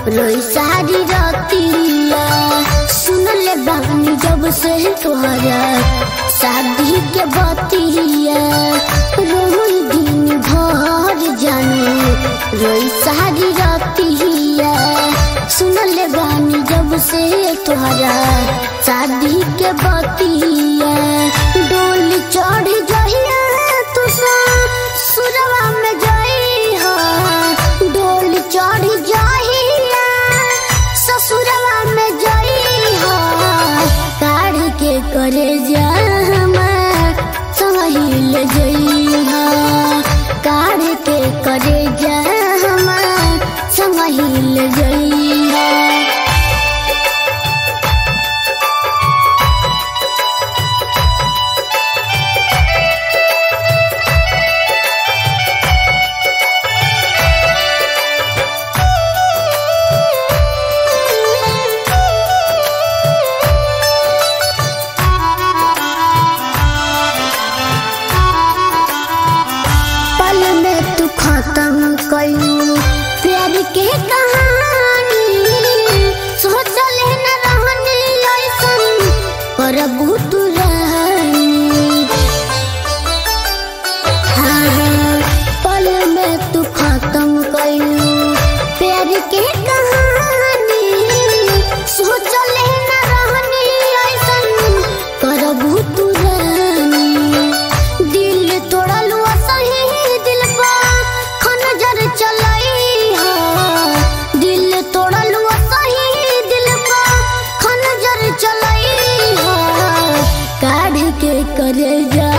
रोई सारी रतिया सुन ले बानी जब से तोहरा शादी के बतिया रोई दिन भर जानू रोई सारी रतिया सुन ले बानी जब से तोहरा शादी के बतिया डोली चढ़ जहिया तू सुरवा में जई हो डोली चढ़ जहिया ससुरवा में जई हो काढ़ के करे जा सहिल जई हो काढ़ के करे जा सहिल जई हो खत्म कयू प्यार के कहानी सोचल न रहनी ऐसन करबू तू रहनी पल में तू खत्म कयू प्यार के कहानी सोचल न रहनी ऐसन करबू तू रहनी दिल तोड़लू चलाई हो दिल तोड़लू सही दिल का खंजर चलाई हो काढ़ के करे जा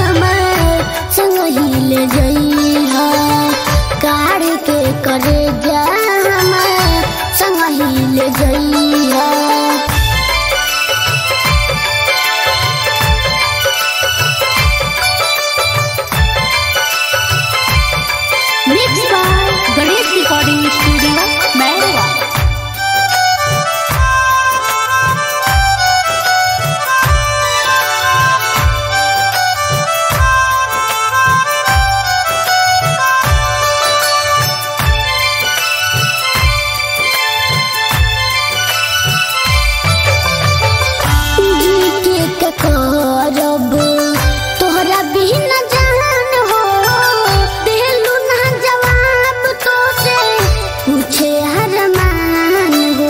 संग ले जई हो काढ़ के करे जा संग ले जई हो रिकॉर्डिंग स्टूडियो मैरवा। तोहरा बिना जान हो दिलू ना जवाब तो से पूछे अरमान हो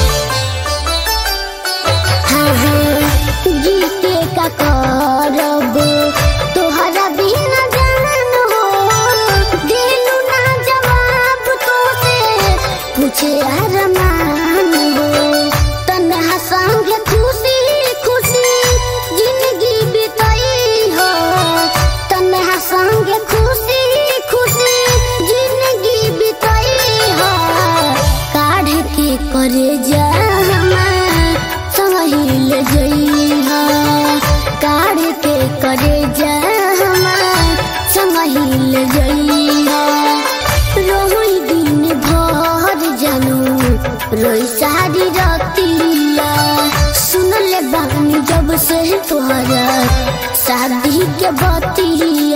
जी के का करब तोहरा बिना जान हो दिलू ना जवाब तो से पूछे अरमान हो तन्हा संग खुशी खुशी जिंदगी बिताई हो तन्हा संग खुशी खुशी जिंदगी बिताई हो काढ़ के करे जा सहिल जई हो काढ़ के करे जा सहिल जई हो रोई दिन भर जानू रोई सारी रतिया सुन ले बानी जब से तोहरा शादी के बतिया